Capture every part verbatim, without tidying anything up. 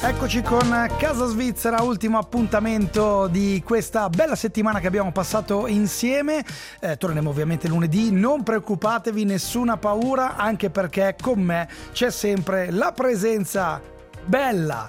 Eccoci con Casa Svizzera, ultimo appuntamento di questa bella settimana che abbiamo passato insieme. Eh, torneremo ovviamente lunedì, non preoccupatevi, nessuna paura, anche perché con me c'è sempre la presenza bella,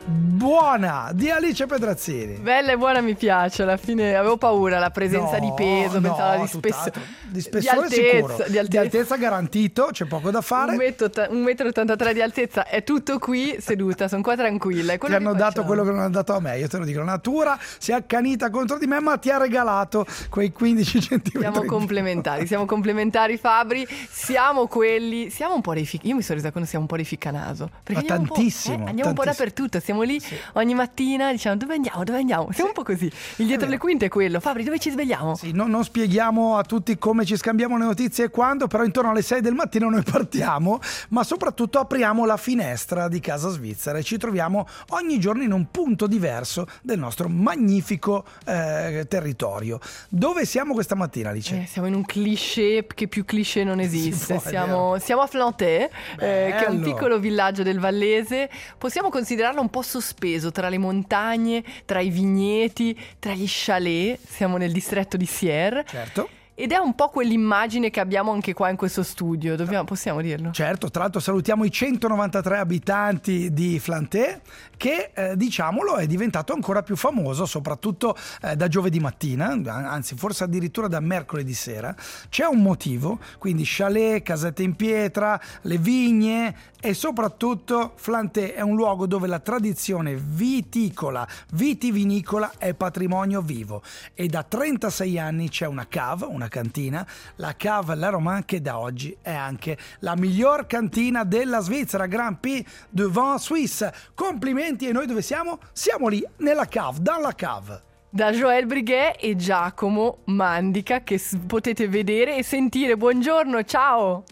buona di Alice Pedrazzini. Bella e buona, mi piace. Alla fine avevo paura, la presenza No, di peso, no, pensavo di spessore, di spessore di altezza, sicuro, di altezza. di altezza garantito, c'è poco da fare. un metro e ottantatré di altezza, è tutto qui seduta, sono qua tranquilla. Ti hanno dato quello che non hanno dato a me, io te lo dico. La natura si è accanita contro di me, ma ti ha regalato quei quindici centimetri. Siamo complementari, siamo complementari, Fabri. Siamo quelli, siamo un po' dei fic- io mi sono resa conto, siamo un po' dei ficcanaso, perché Ma andiamo tantissimo, un po', eh, andiamo un po' tantissimo. dappertutto, siamo lì Sì. ogni mattina, diciamo dove andiamo, dove andiamo, siamo un po' così. Il dietro le quinte è quello. Fabri, dove ci svegliamo? Sì, no, non spieghiamo a tutti come ci scambiamo le notizie e quando, però intorno alle sei del mattino noi partiamo, ma soprattutto apriamo la finestra di Casa Svizzera e ci troviamo ogni giorno in un punto diverso del nostro magnifico eh, territorio. Dove siamo questa mattina, Alice? Eh, siamo in un cliché che più cliché non esiste. può, è Siamo, siamo a Flanté, eh, che è un Bello. piccolo villaggio del Vallese. Possiamo considerarlo un po' sospeso tra le montagne, tra i vigneti, tra gli chalet. Siamo nel distretto di Sierre. Certo. Ed è un po' quell'immagine che abbiamo anche qua in questo studio. Dobbiamo, possiamo dirlo? Certo, tra l'altro salutiamo i centonovantatré abitanti di Flanté che, eh, diciamolo, è diventato ancora più famoso, soprattutto eh, da giovedì mattina, anzi forse addirittura da mercoledì sera. C'è un motivo, quindi chalet, casette in pietra, le vigne e soprattutto Flanté è un luogo dove la tradizione viticola, vitivinicola è patrimonio vivo e da trentasei anni c'è una cave, una cantina, la Cave La Romain, che da oggi è anche la miglior cantina della Svizzera, Grand Prix de Vin Suisse. Complimenti. E noi dove siamo? Siamo lì, nella cave, dalla cave. Da Joël Briguet e Giacomo Mandica, che s- potete vedere e sentire. Buongiorno, ciao!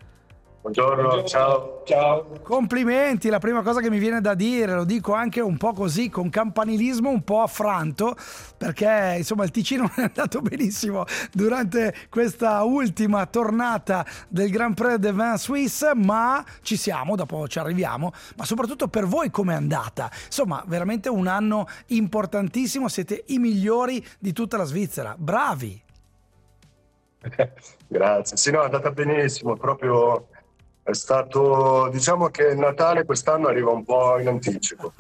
Buongiorno, ciao. Ciao. Complimenti, la prima cosa che mi viene da dire, lo dico anche un po' così, con campanilismo un po' affranto, perché insomma il Ticino non è andato benissimo durante questa ultima tornata del Grand Prix de Vin Suisse, ma ci siamo, dopo ci arriviamo, ma soprattutto per voi com'è andata? Insomma, veramente un anno importantissimo, siete i migliori di tutta la Svizzera, bravi! Grazie. Sì, no, è andata benissimo, proprio è stato, diciamo che il Natale quest'anno arriva un po' in anticipo.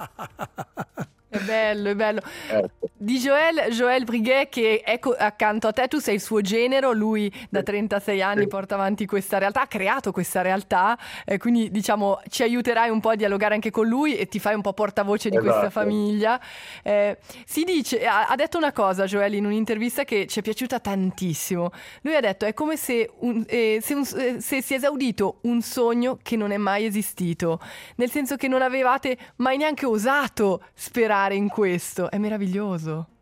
È bello, è bello. Ecco. Di Joël, Joël Briguet, che è co- accanto a te, tu sei il suo genero, lui da trentasei anni Sì. porta avanti questa realtà, ha creato questa realtà, eh, quindi diciamo ci aiuterai un po' a dialogare anche con lui e ti fai un po' portavoce di questa Esatto. famiglia. Eh, si dice, ha, ha detto una cosa Joël in un'intervista che ci è piaciuta tantissimo. Lui ha detto: è come se, un, eh, se, un, eh, se si è esaudito un sogno che non è mai esistito, nel senso che non avevate mai neanche osato sperare in questo. È meraviglioso.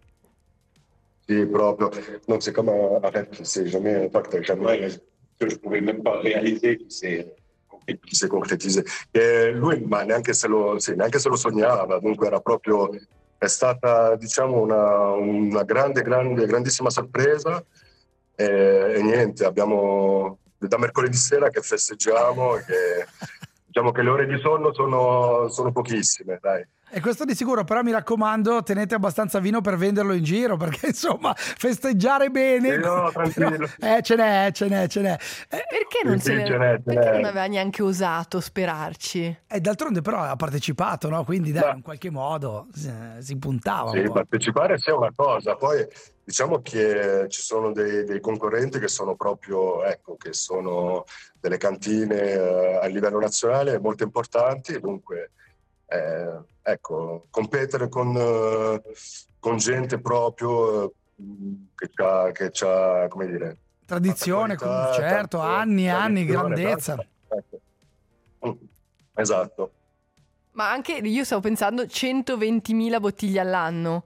Sì, proprio. Donc c'est comme un, un rêve qui s'est jamais, enfin, que t'as jamais, que je pouvais même pas réaliser, qui s'est, qui s'est concrétisé. E lui, ma neanche se lo, sì, neanche se lo sognava, dunque era proprio, è stata, diciamo, una, una grande, grande, grandissima sorpresa. E, e niente, abbiamo da mercoledì sera che festeggiamo, che diciamo che le ore di sonno sono, sono pochissime, dai. E questo di sicuro, però mi raccomando, tenete abbastanza vino per venderlo in giro, perché insomma festeggiare bene, Sì, no, tranquillo. Però, eh, ce n'è, ce n'è, ce n'è. Eh, Perché non, Sì, se sì, ne- ce n'è, ce perché n'è. non aveva neanche osato sperarci? E d'altronde però ha partecipato, no? Quindi dai, Ma- in qualche modo eh, si puntava Sì, un po'. partecipare sia una cosa, poi diciamo che ci sono dei, dei concorrenti che sono proprio, ecco, che sono delle cantine eh, a livello nazionale molto importanti, dunque eh, ecco, competere con, eh, con gente proprio eh, che c'ha, che c'ha, come dire, Tradizione, tanta qualità, certo, tanto- anni e anni, tradizione, grandezza. esatto, ecco. Mm, esatto. Ma anche io stavo pensando centoventimila bottiglie all'anno.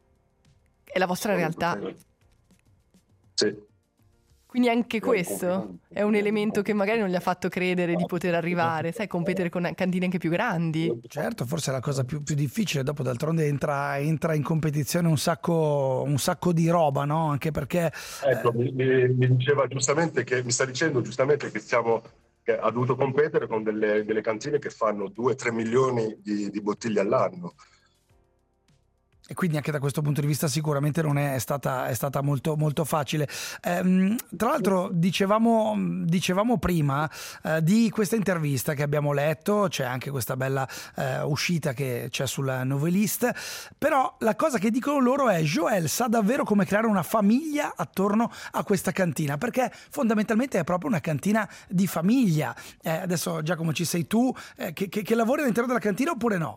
È la vostra realtà. Sì. Quindi anche questo è un elemento che magari non gli ha fatto credere di poter arrivare, sai, competere con cantine anche più grandi. Certo, forse è la cosa più, più difficile, dopo d'altronde entra, entra in competizione un sacco, un sacco di roba, no? Anche perché... Ecco, mi, mi- mi diceva giustamente che, mi sta dicendo giustamente che stiamo che ha dovuto competere con delle, delle cantine che fanno due tre milioni di, di bottiglie all'anno. E quindi anche da questo punto di vista sicuramente non è stata, è stata molto, molto facile. Ehm, tra l'altro dicevamo, dicevamo prima eh, di questa intervista che abbiamo letto, c'è anche questa bella eh, uscita che c'è sulla Novelist, però la cosa che dicono loro è: Joël sa davvero come creare una famiglia attorno a questa cantina, perché fondamentalmente è proprio una cantina di famiglia. Eh, adesso Giacomo ci sei tu, eh, che, che, che lavori all'interno della cantina oppure no?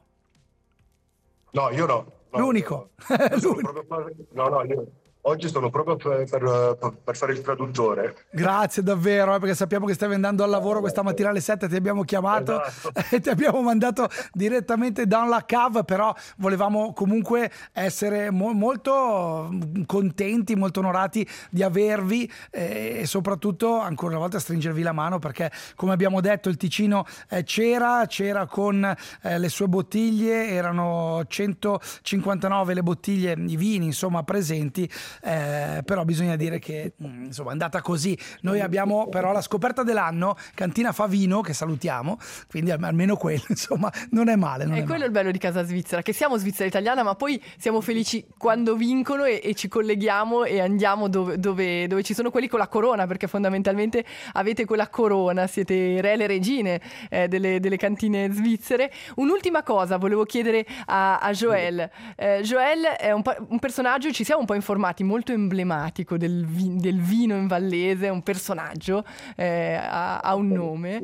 No, io no. No, L'unico. no, no. L'unico. no, no io oggi sono proprio per, per, per fare il traduttore. Grazie davvero, eh, perché sappiamo che stavi andando al lavoro questa mattina alle sette, ti abbiamo chiamato esatto. e ti abbiamo mandato direttamente down la cave, però volevamo comunque essere mo- molto contenti, molto onorati di avervi eh, e soprattutto ancora una volta stringervi la mano, perché come abbiamo detto il Ticino eh, c'era, c'era con eh, le sue bottiglie, erano centocinquantanove le bottiglie, i vini insomma presenti. Eh, però bisogna dire che mh, insomma è andata così. Noi abbiamo però la scoperta dell'anno, Cantina Favino, che salutiamo, quindi almeno quello insomma non è male, non e è quello male. è il bello di Casa Svizzera, che siamo Svizzera italiana, ma poi siamo felici quando vincono e, e ci colleghiamo e andiamo dove, dove, dove ci sono quelli con la corona, perché fondamentalmente avete quella corona, siete re e le regine eh, delle, delle cantine svizzere. Un'ultima cosa volevo chiedere a, a Joël. eh, Joël è un, un personaggio, ci siamo un po' informati, molto emblematico del, vi- del vino in vallese, un personaggio, eh, ha, ha un nome.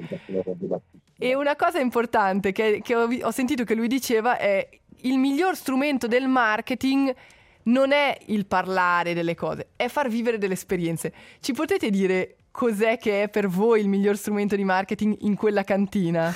E una cosa importante che, che ho, ho sentito che lui diceva è: il miglior strumento del marketing non è il parlare delle cose, è far vivere delle esperienze. Ci potete dire cos'è che è per voi il miglior strumento di marketing in quella cantina?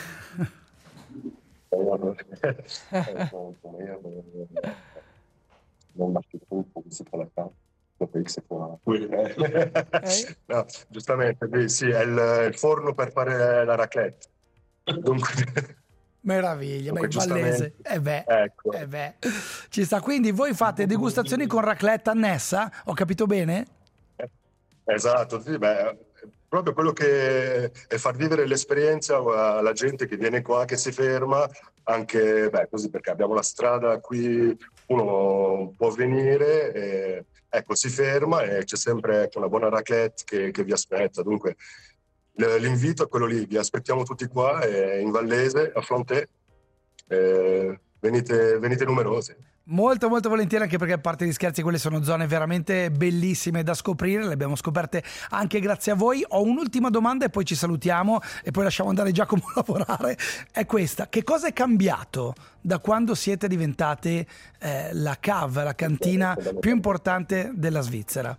Non marche trop pour ici pour la carte. Dopo X qua. Eh? No, giustamente, sì, sì, è il, il forno per fare la raclette. Dunque, Meraviglia, ma dunque, il vallese. Eh beh, ecco. eh beh, ci sta. Quindi voi fate degustazioni con raclette annessa? Ho capito bene? Esatto, sì, beh, proprio quello che è far vivere l'esperienza alla gente che viene qua, che si ferma, anche beh, così, perché abbiamo la strada qui, uno può venire e ecco, si ferma e c'è sempre ecco, una buona raclette che, che vi aspetta. Dunque l'invito è quello lì, vi aspettiamo tutti qua eh, in Vallese, a Flanté, eh, venite, venite numerosi. Molto molto volentieri, anche perché a parte gli scherzi quelle sono zone veramente bellissime da scoprire, le abbiamo scoperte anche grazie a voi. Ho un'ultima domanda e poi ci salutiamo e poi lasciamo andare Giacomo a lavorare, è questa: che cosa è cambiato da quando siete diventate eh, la cave, la cantina più importante della Svizzera?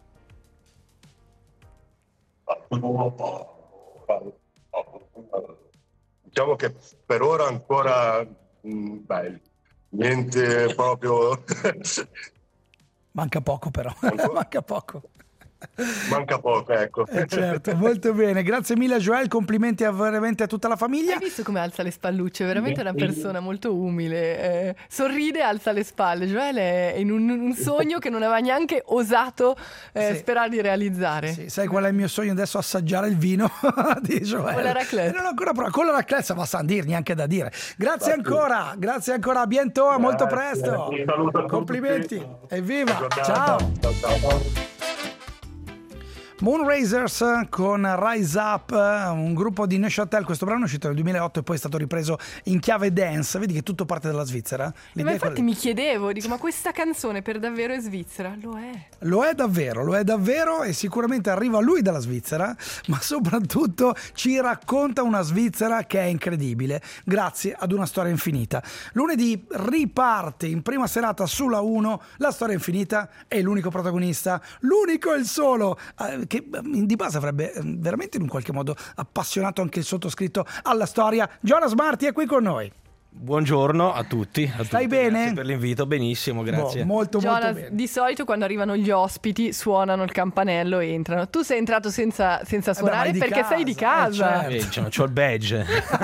Diciamo che per ora ancora mh, beh, niente proprio. Manca poco però, manca poco. Manca poco, ecco. Eh certo, molto bene. Grazie mille a Joël, complimenti a, veramente a tutta la famiglia. Hai visto come alza le spallucce? Veramente una persona molto umile. Eh, sorride e alza le spalle. Joël è in un, un sogno che non aveva neanche osato eh, sì. sperare di realizzare. Sì, sai qual è il mio sogno adesso? Assaggiare il vino di Joël. Con la raclette. Non ho ancora provato. Con la raclette ma sa dir, neanche da dire. Grazie ancora, grazie ancora, a bientôt, a molto presto. Complimenti, evviva, ciao. Ciao, ciao. Moonrazers con Rise Up, un gruppo di Neuchâtel. Questo brano è uscito nel duemilaotto e poi è stato ripreso in chiave dance. Vedi che tutto parte dalla Svizzera? Ma infatti mi chiedevo, dico, ma questa canzone per davvero è svizzera? Lo è. Lo è davvero, lo è davvero, e sicuramente arriva lui dalla Svizzera, ma soprattutto ci racconta una Svizzera che è incredibile, grazie ad una storia infinita. Lunedì riparte in prima serata sulla uno La Storia Infinita, e l'unico protagonista, l'unico e il solo, eh, che di base avrebbe veramente in un qualche modo appassionato anche il sottoscritto alla storia. Jonas Marti è qui con noi. Buongiorno a tutti. A Stai tutti. bene? Grazie per l'invito, benissimo, grazie. Boh, molto Jonas, molto bene. di solito quando arrivano gli ospiti suonano il campanello e entrano. Tu sei entrato senza, senza suonare Eh beh, perché casa, sei di eh, casa. certo. Eh, diciamo, c'ho il badge.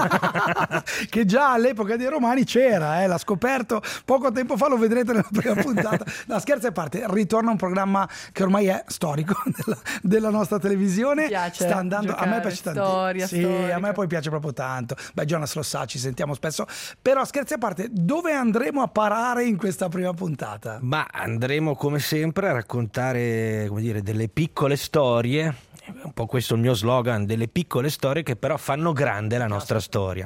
Che già all'epoca dei Romani c'era, eh, l'ha scoperto poco tempo fa, lo vedrete nella prima puntata. No, scherzi a parte, ritorna un programma che ormai è storico della, della nostra televisione. Mi piace Sta andando, a me giocare, piace tantissimo. storia, Sì, storica. a me poi piace proprio tanto. Beh, Jonas lo sa, ci sentiamo spesso. Però scherzi a parte, dove andremo a parare in questa prima puntata? Ma andremo come sempre a raccontare, come dire, delle piccole storie. Un po' questo è il mio slogan, delle piccole storie che però fanno grande la nostra storia.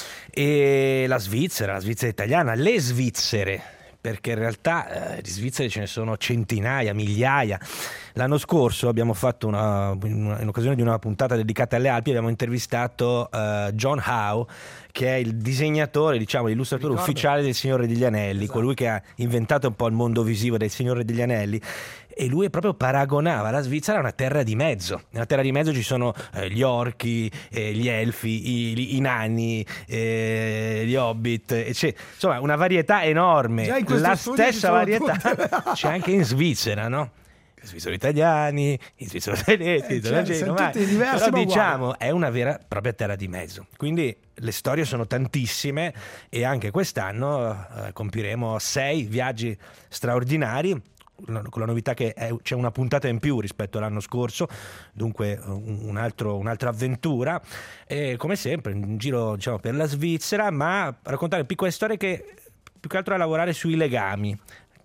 E la Svizzera, la Svizzera italiana, le Svizzere, perché in realtà eh, di Svizzere ce ne sono centinaia, migliaia. L'anno scorso abbiamo fatto una, in occasione di una puntata dedicata alle Alpi, abbiamo intervistato uh, John Howe, che è il disegnatore, diciamo, l'illustratore Ricordo. ufficiale del Signore degli Anelli, Esatto. colui che ha inventato un po' il mondo visivo del Signore degli Anelli. E lui proprio paragonava la Svizzera a una terra di mezzo. Nella terra di mezzo ci sono eh, gli orchi, eh, gli elfi, i, i nani, eh, gli hobbit, eccetera. Insomma, una varietà enorme. Già in questo La studio ci stessa sono varietà tutte. c'è anche in Svizzera, no? In Svizzera italiani, in Svizzera tedeschi, Eh, certo, sono ma- tutti diversi, però ma diciamo è una vera e propria terra di mezzo. Quindi le storie sono tantissime e anche quest'anno eh, compiremo sei viaggi straordinari, con la novità che è, c'è una puntata in più rispetto all'anno scorso, dunque un, un altro, un'altra avventura, e come sempre in giro, diciamo, per la Svizzera, ma raccontare piccole storie che più che altro è lavorare sui legami,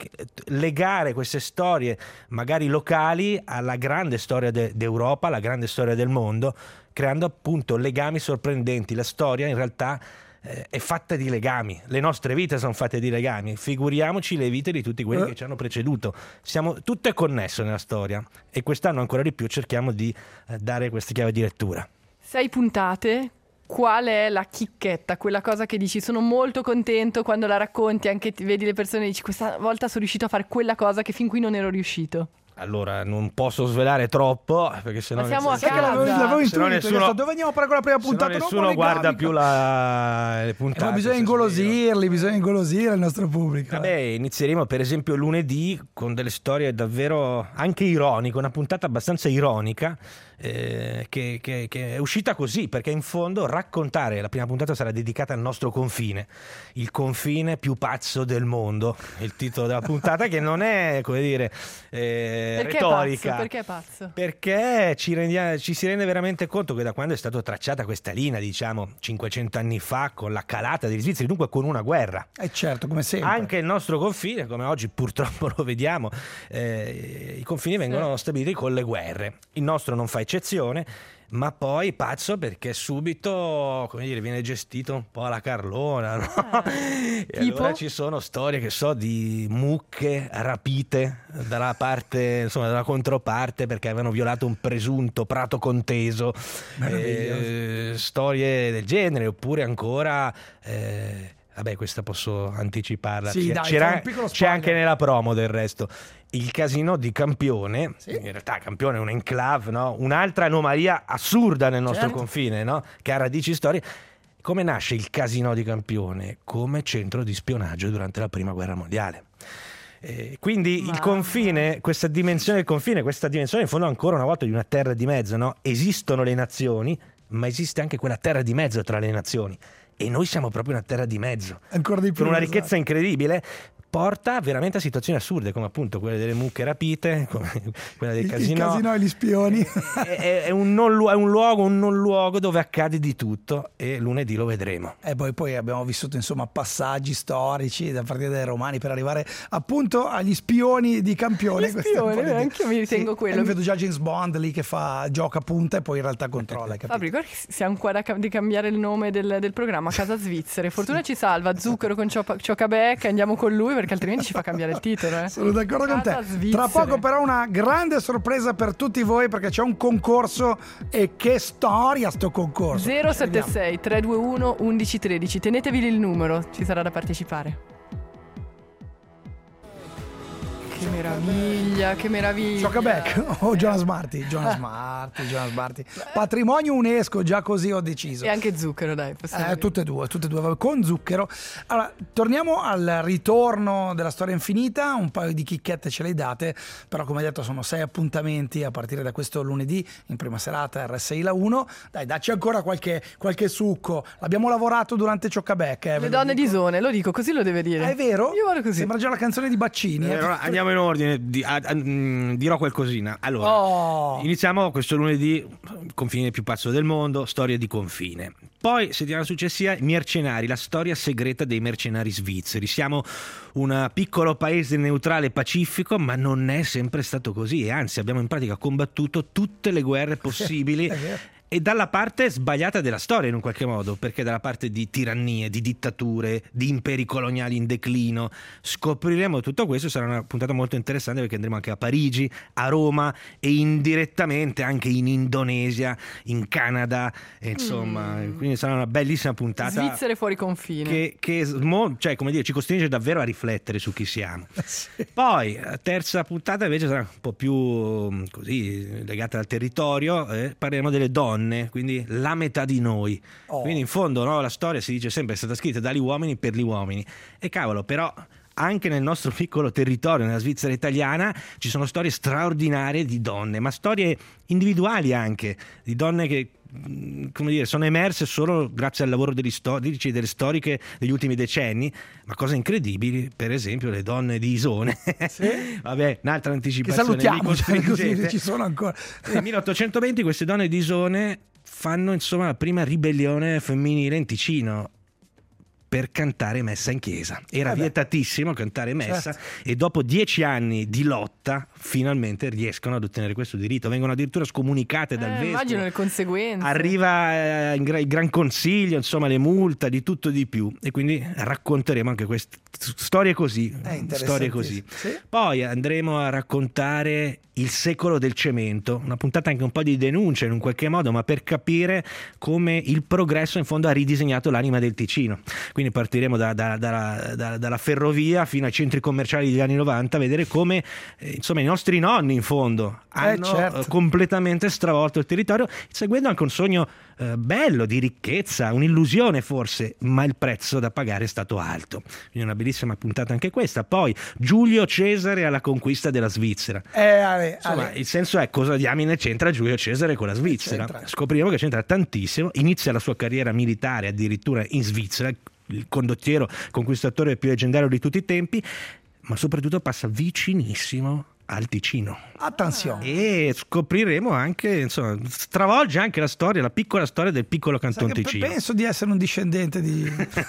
legare queste storie magari locali alla grande storia de- d'Europa, alla grande storia del mondo, creando appunto legami sorprendenti. La storia in realtà eh, è fatta di legami, le nostre vite sono fatte di legami, figuriamoci le vite di tutti quelli Eh. che ci hanno preceduto. Siamo, tutto è connesso nella storia e quest'anno ancora di più cerchiamo di eh, dare questa chiave di lettura. Sei puntate. Qual è la chicchetta, quella cosa che dici sono molto contento quando la racconti, anche ti vedi le persone e dici questa volta sono riuscito a fare quella cosa che fin qui non ero riuscito? Allora, non posso svelare troppo perché sennò Ma siamo nel a senso- Sai che l'avevo, casa. l'avevo Se no intuito, nessuno- io sto, dove andiamo a parlare con la prima se no puntata? nessuno Non guarda legami. più la, le Eh, puntate. ma bisogna se ingolosirli, bisogna ingolosire il nostro pubblico. Vabbè, inizieremo per esempio lunedì con delle storie davvero anche ironiche, una puntata abbastanza ironica eh, che, che- che è uscita così, perché in fondo raccontare, la prima puntata sarà dedicata al nostro confine, il confine più pazzo del mondo, il titolo della puntata, che non è, come dire, eh, Perché retorica. è pazzo? Perché è pazzo? Perché ci, rendia- ci si rende veramente conto che da quando è stata tracciata questa linea, diciamo cinquecento anni fa, con la calata degli svizzeri, dunque con una guerra, Eh certo, come sempre. anche il nostro confine, come oggi purtroppo lo vediamo, eh, i confini vengono stabiliti con le guerre. Il nostro non fa eccezione, ma poi pazzo perché subito, come dire, viene gestito un po' alla Carlona, no? E tipo? allora ci sono storie, che so, di mucche rapite dalla parte, insomma, dalla controparte perché avevano violato un presunto prato conteso, eh, storie del genere, oppure ancora eh, vabbè, questa posso anticiparla. Sì, C'è- dai, c'era- fai un piccolo c'è spoiler. anche nella promo del resto. Il casino di Campione, Sì. in realtà Campione è un enclave, no? Un'altra anomalia assurda nel nostro Certo. confine, no? Che ha radici storiche. Come nasce il casino di Campione? Come centro di spionaggio durante la prima guerra mondiale. Eh, quindi Mamma. il confine, questa dimensione del confine, questa dimensione in fondo ancora una volta di una terra di mezzo, no? Esistono le nazioni, ma esiste anche quella terra di mezzo tra le nazioni. E noi siamo proprio una terra di mezzo, Ancora di più. con una esatto. ricchezza incredibile, porta veramente a situazioni assurde, come appunto quelle delle mucche rapite, come quella del Il- casino. Il casino e gli spioni. È, è- è un non lu- è un luogo, un non luogo dove accade di tutto, e lunedì lo vedremo. E poi, poi abbiamo vissuto insomma passaggi storici da partire dai romani per arrivare appunto agli spioni di Campione. Gli Questo è un po' spioni, di- anche io mi ritengo Sì, quello. e mi vedo già James Bond lì che fa gioca punta e poi in realtà controlla, hai capito? Fabri, guarda che siamo qua da cam- di cambiare il nome del, del programma, Casa Svizzere. Fortuna ci salva, Zucchero con Ciopa- Ciocabecca, andiamo con lui perché altrimenti ci fa cambiare il titolo. Eh. Sono d'accordo con te. Casa Svizzere. Tra poco però una grande sorpresa per tutti voi perché c'è un concorso e che storia sto concorso. zero Ci sette arriviamo. sei tre due uno uno uno uno tre, tenetevi il numero, ci sarà da partecipare. Che meraviglia, che meraviglia. Cioccabec o Jonas Marti? Jonas Marti, Jonas Marti. Patrimonio UNESCO, già così ho deciso. E anche Zucchero, dai. Eh, tutte e due, tutte e due, con Zucchero. Allora, torniamo al ritorno della storia infinita, un paio di chicchette ce le hai date, però come detto sono sei appuntamenti a partire da questo lunedì, in prima serata R S I La uno. Dai, dacci ancora qualche, qualche succo. L'abbiamo lavorato durante Cioccabec. Eh, Le donne di Zone, lo dico, così lo deve dire. È vero? Io vado così. Sembra già la canzone di Baccini. Eh, Eh. allora, andiamo in ordine, di, a, a, mh, dirò qualcosina. Allora, Oh. iniziamo questo lunedì, confine più pazzo del mondo, storia di confine. Poi, settimana successiva, mercenari, la storia segreta dei mercenari svizzeri. Siamo un piccolo paese neutrale e pacifico, ma non è sempre stato così, e anzi abbiamo in pratica combattuto tutte le guerre possibili. È vero. E dalla parte sbagliata della storia in un qualche modo, perché dalla parte di tirannie, di dittature, di imperi coloniali in declino. Scopriremo tutto questo, sarà una puntata molto interessante perché andremo anche a Parigi, a Roma e indirettamente anche in Indonesia, in Canada, e insomma, Mm. quindi sarà una bellissima puntata. Svizzere fuori confine. Che, che mo- cioè, come dire, ci costringe davvero a riflettere su chi siamo. Poi, la terza puntata invece sarà un po' più così legata al territorio, eh, parleremo delle donne, quindi la metà di noi. Oh. Quindi in fondo, no, la storia si dice sempre è stata scritta dagli uomini per gli uomini. E cavolo, però anche nel nostro piccolo territorio, nella Svizzera italiana, ci sono storie straordinarie di donne, ma storie individuali anche, di donne che, come dire, sono emerse solo grazie al lavoro degli storici e delle storiche degli ultimi decenni, ma cose incredibili, per esempio le donne di Isone. Sì. Vabbè, un'altra Che anticipazione. salutiamo, mi cioè, così costringete. ci sono ancora. Nel milleottocentoventi queste donne di Isone fanno insomma la prima ribellione femminile in Ticino per cantare messa in chiesa. Era Eh beh. vietatissimo cantare messa, Certo. e dopo dieci anni di lotta finalmente riescono ad ottenere questo diritto, vengono addirittura scomunicate dal Eh, vescovo. immagino le conseguenze. Arriva eh, in gra- il Gran Consiglio, insomma, le multa, di tutto e di più, e quindi racconteremo anche queste storie così, È storie così. interessantissimo. Sì. Poi andremo a raccontare il secolo del cemento, una puntata anche un po' di denuncia in un qualche modo, ma per capire come il progresso in fondo ha ridisegnato l'anima del Ticino. Quindi partiremo da, da, da, da, dalla ferrovia fino ai centri commerciali degli anni novanta, a vedere come eh, insomma i nostri nonni in fondo hanno Eh, certo. eh, completamente stravolto il territorio, seguendo anche un sogno eh, bello di ricchezza, un'illusione forse, ma il prezzo da pagare è stato alto. Quindi una bellissima puntata anche questa. Poi Giulio Cesare alla conquista della Svizzera. Eh, Ale, Insomma, Ale. il senso è cosa diamine c'entra Giulio Cesare con la Svizzera. C'entra. Scopriremo che c'entra tantissimo. Inizia la sua carriera militare addirittura in Svizzera, il condottiero conquistatore più leggendario di tutti i tempi, ma soprattutto passa vicinissimo al Ticino. Attenzione. E scopriremo anche, insomma, stravolge anche la storia, la piccola storia del piccolo Sai canton che Ticino. penso di essere un discendente di...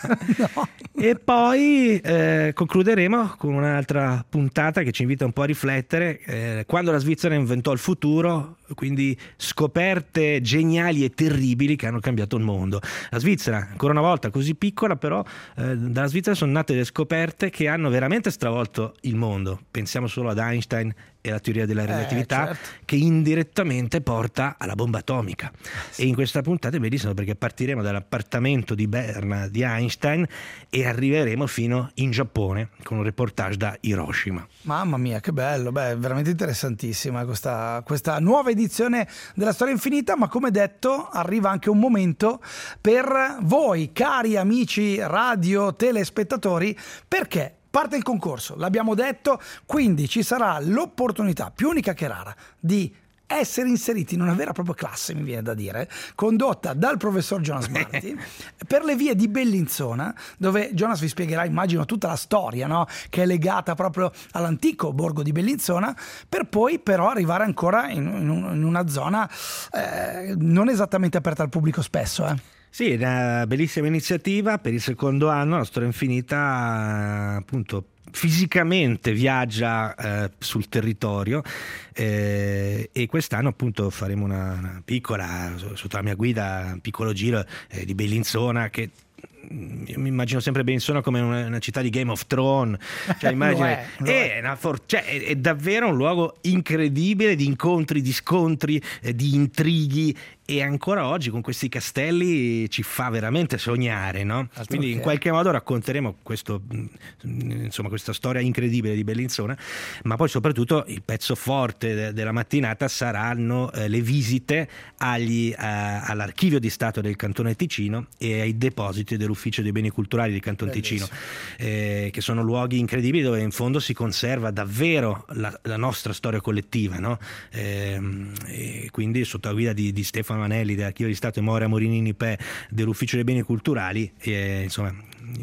no. E poi eh, concluderemo con un'altra puntata che ci invita un po' a riflettere, eh, quando la Svizzera inventò il futuro, quindi scoperte geniali e terribili che hanno cambiato il mondo. La Svizzera, ancora una volta così piccola, però eh, dalla Svizzera sono nate delle scoperte che hanno veramente stravolto il mondo. Pensiamo solo ad Einstein e la teoria della relatività, certo. che indirettamente porta alla bomba atomica. E in questa puntata è bellissimo perché partiremo dall'appartamento di Berna di Einstein e arriveremo fino in Giappone con un reportage da Hiroshima. Mamma mia, che bello, beh, veramente interessantissima questa, questa nuova edizione della Storia Infinita, ma come detto arriva anche un momento per voi, cari amici radio telespettatori, perché parte il concorso, l'abbiamo detto, quindi ci sarà l'opportunità più unica che rara di essere inseriti in una vera e propria classe, mi viene da dire, condotta dal professor Jonas Marti per le vie di Bellinzona, dove Jonas vi spiegherà, immagino, tutta la storia, no? Che è legata proprio all'antico borgo di Bellinzona, per poi però arrivare ancora in, in, un, in una zona eh, non esattamente aperta al pubblico spesso, eh. Sì, è una bellissima iniziativa per il secondo anno. La Storia Infinita, appunto, fisicamente viaggia eh, sul territorio, eh, e quest'anno appunto faremo una, una piccola, sotto la mia guida, un piccolo giro eh, di Bellinzona che io mi immagino sempre Bellinzona come una, una città di Game of Thrones, cioè, immagino, è, è, una for- cioè, è, è davvero un luogo incredibile di incontri, di scontri, eh, di intrighi, e ancora oggi con questi castelli ci fa veramente sognare, no? Quindi in qualche modo racconteremo questo, insomma, questa storia incredibile di Bellinzona, ma poi soprattutto il pezzo forte de- della mattinata saranno eh, le visite agli, eh, all'archivio di Stato del Cantone Ticino e ai depositi dell'Ufficio dei Beni Culturali del Canton Ticino, eh, che sono luoghi incredibili dove in fondo si conserva davvero la, la nostra storia collettiva, no? Eh, e quindi sotto la guida di, di Stefano Manelli dell'Archivio di Stato e Moira Morinini Pe dell'Ufficio dei Beni Culturali, e, insomma,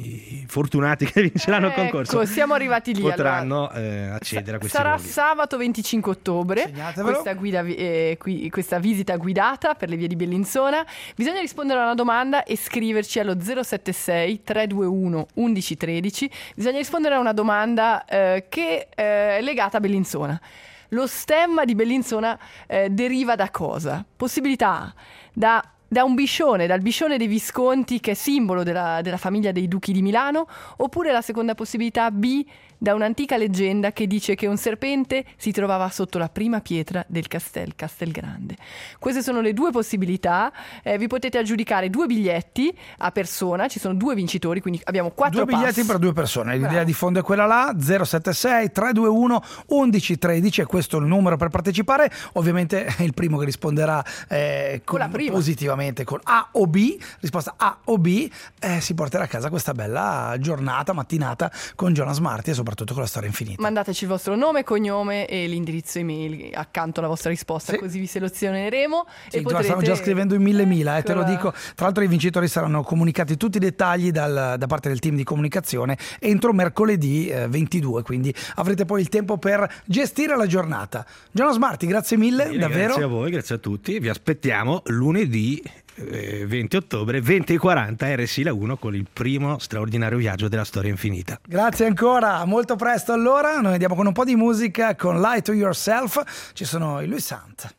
i fortunati che vinceranno il concorso, ecco, siamo arrivati lì, potranno allora. eh, accedere a questi Sarà luoghi. sabato venticinque ottobre questa, guida, eh, qui, questa visita guidata per le vie di Bellinzona. Bisogna rispondere a una domanda e scriverci allo zero sette sei tre due uno uno uno uno tre. Bisogna rispondere a una domanda eh, che eh, è legata a Bellinzona. Lo stemma di Bellinzona eh, deriva da cosa? Possibilità A, da, da un biscione, dal biscione dei Visconti, che è simbolo della, della famiglia dei Duchi di Milano, oppure la seconda possibilità B, da un'antica leggenda che dice che un serpente si trovava sotto la prima pietra del Castel Castelgrande. Queste sono le due possibilità, eh, vi potete aggiudicare due biglietti a persona, ci sono due vincitori, quindi abbiamo quattro due biglietti pass. per due persone. L'idea Bravo. di fondo è quella là, zero sette sei tre due uno uno uno uno tre, è questo il numero per partecipare. Ovviamente il primo che risponderà eh, con, Con la prima. positivamente con A o B, risposta A o B, eh, si porterà a casa questa bella giornata, mattinata con Jonas Marti e soprattutto con la storia infinita. Mandateci il vostro nome, cognome e l'indirizzo email accanto alla vostra risposta, Sì. così vi selezioneremo. Sì, e già potrete... stanno già scrivendo in mille mila, eh, te lo Eccola. dico. Tra l'altro i vincitori saranno comunicati tutti i dettagli dal- da parte del team di comunicazione entro mercoledì eh, ventidue, quindi avrete poi il tempo per gestire la giornata. Jonas Marti, grazie mille, Bene, davvero. Grazie a voi, grazie a tutti. Vi aspettiamo lunedì eh, venti ottobre, venti e quaranta, R S I La uno, con il primo straordinario viaggio della storia infinita. Grazie ancora, molto presto allora. Noi andiamo con un po' di musica con Lie to Yourself. Ci sono i Louis Sant.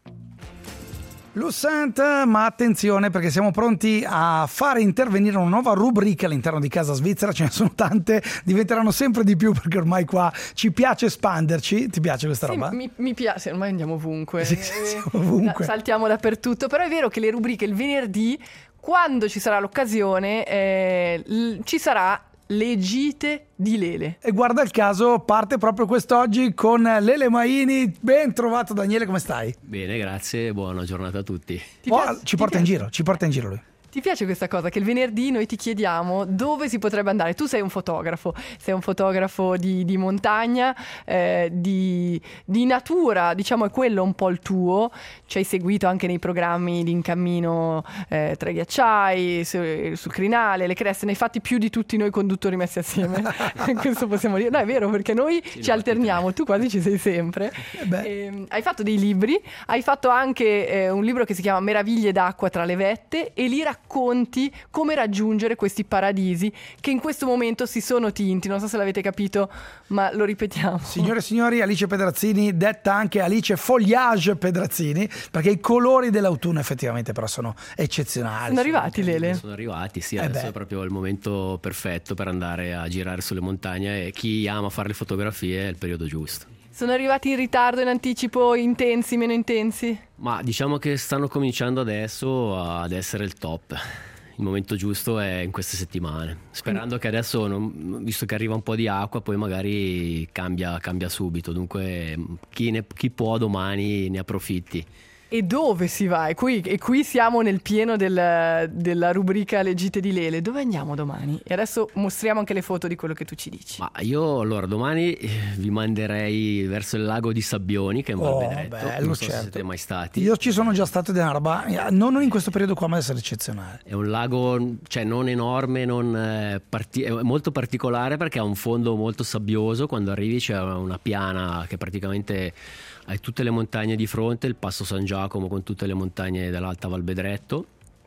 Louis Sant, ma attenzione perché siamo pronti a fare intervenire una nuova rubrica all'interno di Casa Svizzera. Ce ne sono tante, diventeranno sempre di più perché ormai qua ci piace espanderci. Ti piace questa Sì, roba? mi, mi piace, ormai andiamo ovunque. Sì, sì, Eh, siamo ovunque. Saltiamo dappertutto, però è vero che le rubriche il venerdì, quando ci sarà l'occasione, eh, l- ci sarà le gite di Lele. E guarda il caso, parte proprio quest'oggi con Lele Maini. Ben trovato Daniele, come stai? Bene, grazie, buona giornata a tutti. Ti Oh, piace- ci ti porta in piace? giro, ci porta in giro lui. Ti piace questa cosa? Che il venerdì noi ti chiediamo dove si potrebbe andare. Tu sei un fotografo, sei un fotografo di, di montagna, eh, di, di natura, diciamo è quello un po' il tuo. Ci hai seguito anche nei programmi di In Cammino eh, tra i ghiacciai, su, sul crinale, le creste, ne hai fatti più di tutti noi conduttori messi assieme. Questo possiamo dire. No, è vero, perché noi Sì, ci no, alterniamo, tu quasi ci sei sempre. Eh beh. Ehm, hai fatto dei libri, hai fatto anche eh, un libro che si chiama Meraviglie d'acqua tra le vette e lì racconti come raggiungere questi paradisi che in questo momento si sono tinti. Non so se l'avete capito, ma lo ripetiamo. Signore e signori, Alice Pedrazzini, detta anche Alice Foliage Pedrazzini, perché i colori dell'autunno effettivamente però sono eccezionali. Sono arrivati, Lele? Sono arrivati, sì, Eh adesso beh. è proprio il momento perfetto per andare a girare sulle montagne e chi ama fare le fotografie è il periodo giusto. Sono arrivati in ritardo, in anticipo, intensi, meno intensi? Ma diciamo che stanno cominciando adesso ad essere il top. Il momento giusto è in queste settimane, sperando che adesso, non- visto che arriva un po' di acqua, poi magari cambia, cambia subito. Dunque chi, ne- chi può domani ne approfitti. E dove si va? E qui, e qui siamo nel pieno del- della rubrica Le gite di Lele. Dove andiamo domani? E adesso mostriamo anche le foto di quello che tu ci dici. Ma io allora domani eh, vi manderei verso il lago di Sabbioni, che è in Oh, Valvedretto. bello, non so certo. se siete mai stati. Io ci sono già stato ed è una roba, non non in questo periodo qua, ma deve essere eccezionale. È un lago, cioè non enorme, non, eh, parti- è molto particolare perché ha un fondo molto sabbioso. Quando arrivi c'è una piana che praticamente hai tutte le montagne di fronte, il Passo San Giacomo con tutte le montagne dell'Alta Valvedretto.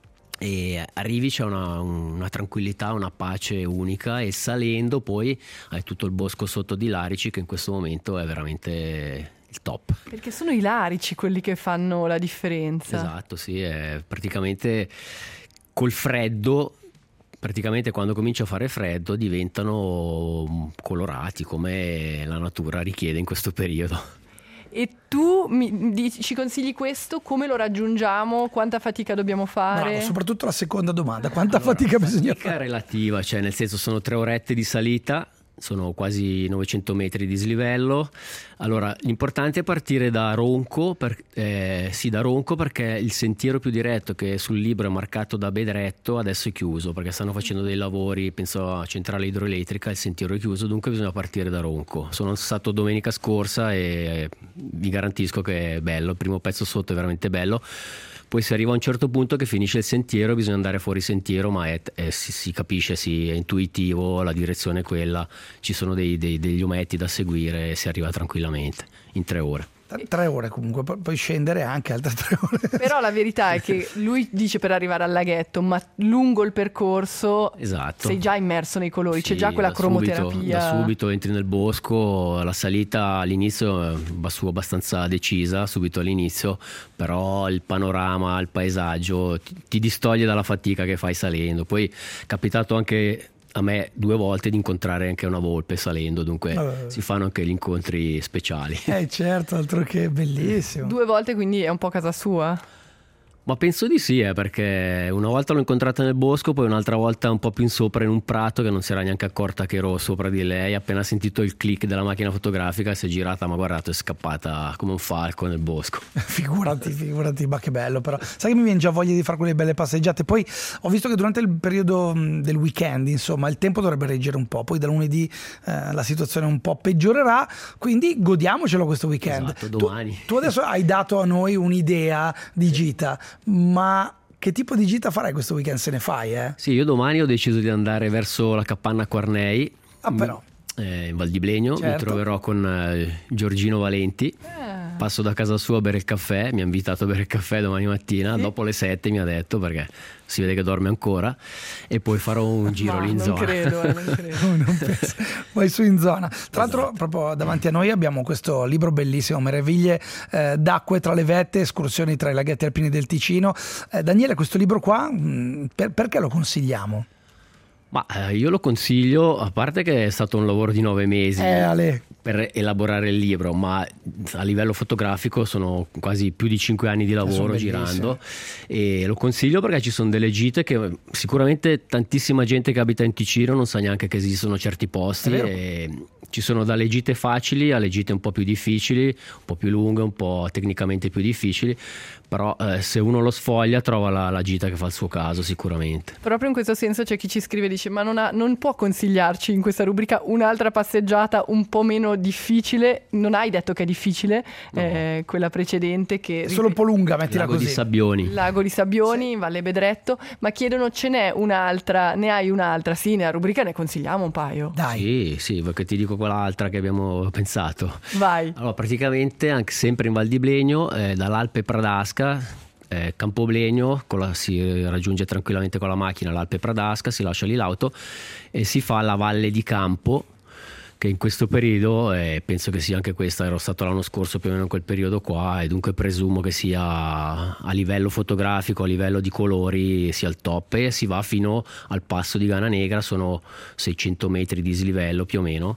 E arrivi, c'è una, una tranquillità, una pace unica, e salendo poi hai tutto il bosco sotto di Larici, che in questo momento è veramente il top. Perché sono i larici quelli che fanno la differenza. Esatto, sì, è praticamente col freddo praticamente quando comincia a fare freddo diventano colorati come la natura richiede in questo periodo. E tu mi dici, ci consigli questo? Come lo raggiungiamo? Quanta fatica dobbiamo fare? Bravo, soprattutto la seconda domanda, quanta Allora, fatica bisogna fatica fare? relativa, cioè nel senso sono tre orette di salita, sono quasi novecento metri di dislivello. Allora, l'importante è partire da Ronco, per, eh, sì, da Ronco perché il sentiero più diretto, che sul libro è marcato da Bedretto, adesso è chiuso perché stanno facendo dei lavori, penso a centrale idroelettrica, il sentiero è chiuso, dunque bisogna partire da Ronco. Sono stato domenica scorsa e vi garantisco che è bello, il primo pezzo sotto è veramente bello. Poi si arriva a un certo punto che finisce il sentiero, bisogna andare fuori sentiero, ma è, è, si, si capisce, sì, è intuitivo, la direzione è quella, ci sono dei, dei, degli ometti da seguire e si arriva tranquillamente in tre ore. Tre ore comunque, puoi scendere anche altre tre ore. Però la verità è che lui dice per arrivare al laghetto, ma lungo il percorso esatto. sei già immerso nei colori, Sì, c'è già quella da cromoterapia. Subito, da subito entri nel bosco, la salita all'inizio va su abbastanza decisa, subito all'inizio, però il panorama, il paesaggio ti, ti distoglie dalla fatica che fai salendo. Poi è capitato anche a me due volte di incontrare anche una volpe salendo, dunque uh. si fanno anche gli incontri speciali. Eh certo, altro che bellissimo. Due volte, quindi è un po' casa sua? Ma penso di sì, eh, perché una volta l'ho incontrata nel bosco, poi un'altra volta un po' più in sopra in un prato, che non si era neanche accorta che ero sopra di lei. Appena sentito il click della macchina fotografica si è girata, ma guardato, è scappata come un falco nel bosco. Figurati, figurati, ma che bello però. Sai che mi viene già voglia di fare quelle belle passeggiate. Poi ho visto che durante il periodo del weekend, insomma, il tempo dovrebbe reggere un po', poi da lunedì eh, la situazione un po' peggiorerà, quindi godiamocelo questo weekend. Esatto, domani. Tu, tu adesso hai dato a noi un'idea di gita, ma che tipo di gita farai questo weekend, se ne fai? Eh? Sì, io domani ho deciso di andare verso la capanna Quarnei. Ah, però. Eh, in Val di Blegno, certo. Mi troverò con eh, Giorgino Valenti. Eh. Passo da casa sua a bere il caffè, mi ha invitato a bere il caffè domani mattina, sì. Dopo le sette mi ha detto, perché si vede che dorme ancora, e poi farò un giro Ma, lì in non zona. Credo, eh, non credo, non penso. Vai su in zona. Tra l'altro, esatto. Proprio davanti a noi abbiamo questo libro bellissimo, Meraviglie eh, d'acque tra le vette, escursioni tra i laghetti alpini del Ticino. Eh, Daniele, questo libro qua, mh, per, perché lo consigliamo? Ma eh, io lo consiglio, a parte che è stato un lavoro di nove mesi eh, Ale. per elaborare il libro, ma a livello fotografico sono quasi più di cinque anni di lavoro girando, e lo consiglio perché ci sono delle gite che sicuramente tantissima gente che abita in Ticino non sa neanche che esistono certi posti, e ci sono dalle gite facili alle gite un po' più difficili, un po' più lunghe, un po' tecnicamente più difficili, però eh, se uno lo sfoglia trova la, la gita che fa il suo caso sicuramente. Proprio in questo senso c'è chi ci scrive e dice ma non, ha, non può consigliarci in questa rubrica un'altra passeggiata un po' meno difficile? Non hai detto che è difficile, no. eh, quella precedente che... Solo un po' lunga, mettila Lago così. di Sabbioni. Lago di Sabbioni, sì. Valle Bedretto, ma chiedono ce n'è un'altra, ne hai un'altra? Sì, nella rubrica ne consigliamo un paio. Dai. Sì, sì, perché ti dico quell'altra che abbiamo pensato. Vai. Allora, praticamente anche sempre in Val di Blegno, eh, dall'Alpe Pradasca, eh, Campoblegno, con la, si raggiunge tranquillamente con la macchina l'Alpe Pradasca, si lascia lì l'auto e si fa la Valle di Campo, che in questo periodo, eh, penso che sia anche questa, ero stato l'anno scorso più o meno in quel periodo qua, e dunque presumo che sia a livello fotografico, a livello di colori sia il top, e si va fino al passo di Gana Negra, sono seicento metri di dislivello più o meno,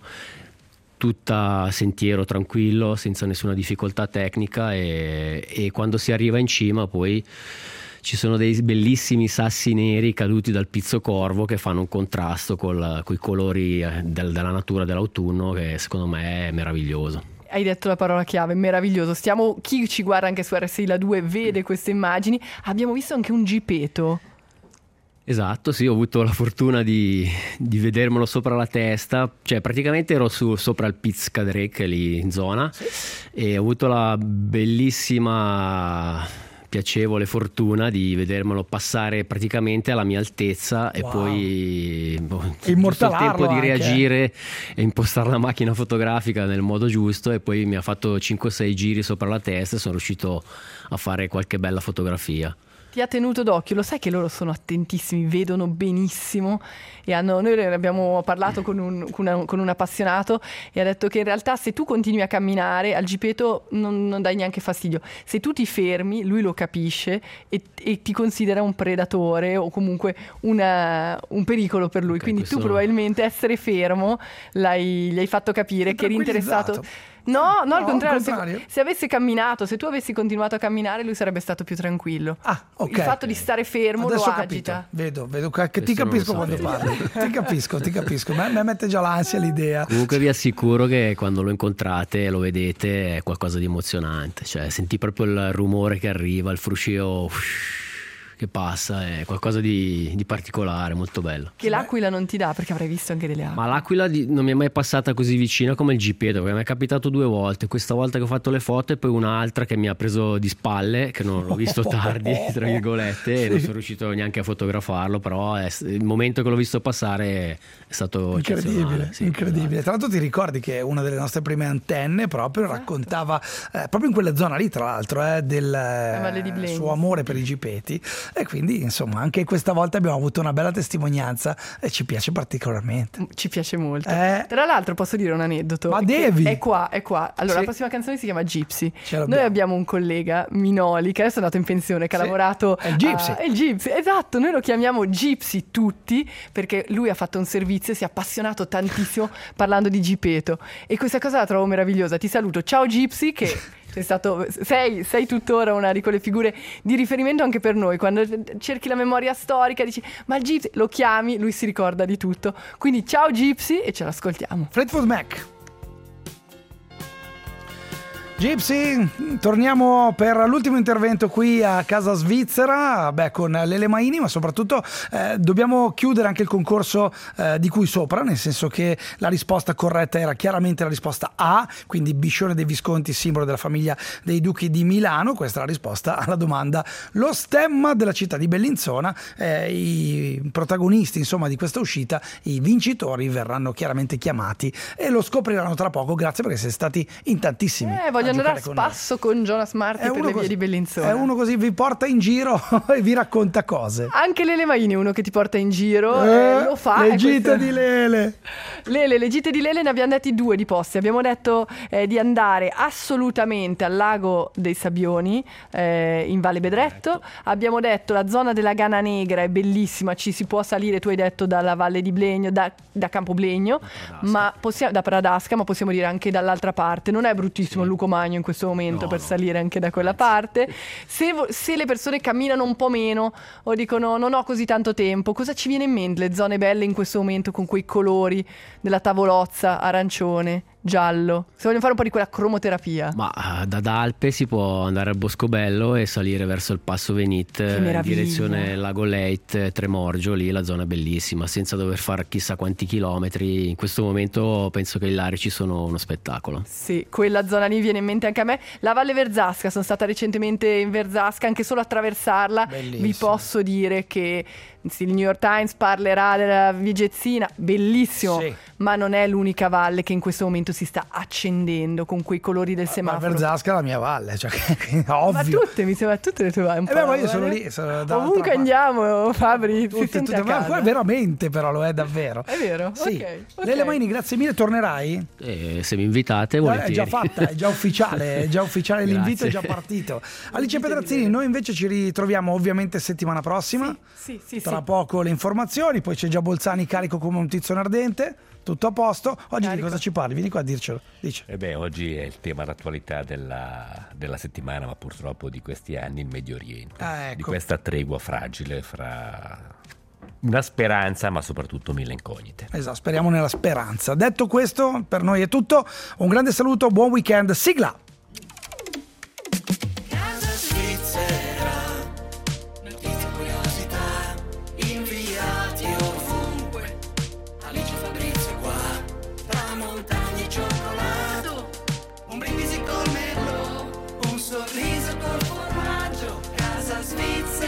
tutta sentiero tranquillo, senza nessuna difficoltà tecnica, e, e quando si arriva in cima poi ci sono dei bellissimi sassi neri caduti dal Pizzo Corvo che fanno un contrasto con i colori del, della natura dell'autunno, che secondo me è meraviglioso. Hai detto la parola chiave, meraviglioso. Stiamo, chi ci guarda anche su R S I La due vede queste immagini. Abbiamo visto anche un gipeto. Esatto, sì, ho avuto la fortuna di, di vedermelo sopra la testa, cioè praticamente ero su, sopra il Piz Cadrec lì in zona, sì. E ho avuto la bellissima, piacevole fortuna di vedermelo passare praticamente alla mia altezza, wow. E poi boh, giusto il tempo di reagire anche. E impostare la macchina fotografica nel modo giusto, e poi mi ha fatto cinque sei giri sopra la testa e sono riuscito a fare qualche bella fotografia. Ti ha tenuto d'occhio, lo sai che loro sono attentissimi, vedono benissimo e hanno, noi ne abbiamo parlato con un, con, una, con un appassionato e ha detto che in realtà se tu continui a camminare al gipeto non, non dai neanche fastidio, se tu ti fermi lui lo capisce e, e ti considera un predatore o comunque una, un pericolo per lui, okay, quindi tu probabilmente essere fermo l'hai, gli hai fatto capire che eri interessato. No, no, al no, contrario, al contrario. Se, se avessi camminato, se tu avessi continuato a camminare, lui sarebbe stato più tranquillo. Ah, ok. Il fatto di stare fermo adesso lo ho capito. agita. Vedo, vedo che ti capisco quando parli. Ti capisco, ti capisco. A me mette già l'ansia l'idea. Comunque vi assicuro che quando lo incontrate, lo vedete, è qualcosa di emozionante. Cioè, senti proprio il rumore che arriva, il fruscio che passa, è qualcosa di, di particolare, molto bello. Che l'aquila non ti dà, perché avrai visto anche delle aquile. Ma l'aquila di, non mi è mai passata così vicina come il gipeto, perché mi è capitato due volte, questa volta che ho fatto le foto e poi un'altra che mi ha preso di spalle, che non l'ho visto tardi, tra virgolette, sì. E non sono riuscito neanche a fotografarlo, però è, il momento che l'ho visto passare è stato incredibile, sì, incredibile. Tra l'altro ti ricordi che una delle nostre prime antenne proprio esatto. raccontava, eh, proprio in quella zona lì tra l'altro, eh, del eh, suo amore per i gipeti. E quindi insomma anche questa volta abbiamo avuto una bella testimonianza e ci piace particolarmente. Ci piace molto. Eh, Tra l'altro posso dire un aneddoto. Ma devi! È qua, è qua. Allora sì. La prossima canzone si chiama Gypsy. Noi abbiamo un collega, Minoli, che adesso è andato in pensione, che sì. ha lavorato... È il Gypsy. A, è il Gypsy, esatto. Noi lo chiamiamo Gypsy tutti perché lui ha fatto un servizio e si è appassionato tantissimo parlando di gipeto. E questa cosa la trovo meravigliosa. Ti saluto. Ciao Gypsy, che... Sei, stato, sei, sei tuttora una di quelle figure di riferimento anche per noi. Quando cerchi la memoria storica dici ma il Gypsy, lo chiami, lui si ricorda di tutto. Quindi ciao Gypsy e ce l'ascoltiamo. Fleetwood Mac. Gypsy, torniamo per l'ultimo intervento qui a Casa Svizzera, beh, con Lele Maini, ma soprattutto eh, dobbiamo chiudere anche il concorso eh, di cui sopra, nel senso che la risposta corretta era chiaramente la risposta A, quindi Biscione dei Visconti, simbolo della famiglia dei Duchi di Milano. Questa è la risposta alla domanda. Lo stemma della città di Bellinzona, eh, i protagonisti insomma di questa uscita, i vincitori verranno chiaramente chiamati e lo scopriranno tra poco, grazie perché siete stati in tantissimi. Eh, voglio andare a spasso con, con Jonas Marti per le così, vie di Bellinzona. È uno così, vi porta in giro e vi racconta cose. Anche Lele Maini è uno che ti porta in giro, eh, eh, lo fa. Le gite questo... di Lele. Lele, le gite di Lele ne abbiamo detti due di posti. Abbiamo detto eh, di andare assolutamente al lago dei Sabbioni eh, in Valle Bedretto. Abbiamo detto la zona della Gana Negra è bellissima, ci si può salire, tu hai detto dalla Valle di Blegno, da, da Campoblegno, da ma possiamo, da Pradasca, ma possiamo dire anche dall'altra parte. Non è bruttissimo sì. Lucomagno in questo momento no, per no. salire anche da quella parte. Se, se le persone camminano un po' meno o dicono non ho così tanto tempo, cosa ci viene in mente le zone belle in questo momento con quei colori della tavolozza arancione, giallo? Se vogliono fare un po' di quella cromoterapia. Ma da Dalpe si può andare al Boscobello e salire verso il Passo Venit in direzione Lago Leit, Tremorgio, lì la zona è bellissima, senza dover fare chissà quanti chilometri. In questo momento penso che i Larici sono uno spettacolo. Sì, quella zona lì viene in mente anche a me. La Valle Verzasca, sono stata recentemente in Verzasca, anche solo attraversarla bellissimo. Vi posso dire che il New York Times parlerà della Vigezzina, bellissimo, sì. Ma non è l'unica valle che in questo momento si sta accendendo con quei colori del semaforo. Ma Verzasca è la mia valle, cioè, ovvio. Ma tutte, mi sembra, tutte le tue valli. Eh beh, ma io sono lì. Sono ovunque andiamo, Fabri, tutte, tutte, tutte, ma qua veramente però lo è davvero. È vero? Sì. Okay, okay. Lele Maini, grazie mille, tornerai? Eh, se mi invitate, volentieri. È già fatta, è già ufficiale, è già ufficiale l'invito, è già partito. Alice Pedrazzini, noi invece ci ritroviamo ovviamente settimana prossima. Sì, sì, sì. Tra sì. poco le informazioni, poi c'è già Bolzani carico come un tizzone ardente. Tutto a posto. Oggi carico. Di cosa ci parli? Vieni qua a dircelo. Dice. Eh beh, oggi è il tema d'attualità della, della settimana, ma purtroppo di questi anni, il Medio Oriente. Ah, ecco. Di questa tregua fragile fra una speranza, ma soprattutto mille incognite. Esatto, speriamo nella speranza. Detto questo, per noi è tutto. Un grande saluto, buon weekend. Sigla! Casa Svizzera, notizie, curiosità, inviati ovunque. Alice e Fabrizio qua, tra montagne e cioccolato, un brindisi col merlot, un sorriso col formaggio. Casa Svizzera.